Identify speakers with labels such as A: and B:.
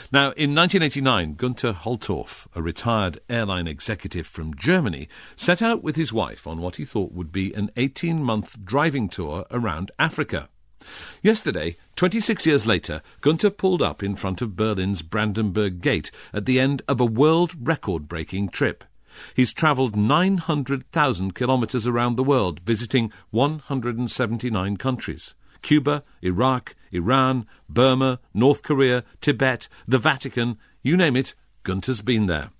A: Now, in 1989, Gunther Holtorf, a retired airline executive from Germany, set out with his wife on what he thought would be an 18-month driving tour around Africa. Yesterday, 26 years later, Gunther pulled up in front of Berlin's Brandenburg Gate at the end of a world record-breaking trip. He's travelled 900,000 kilometres around the world, visiting 179 countries. Cuba, Iraq, Iran, Burma, North Korea, Tibet, the Vatican, you name it, Gunther's been there.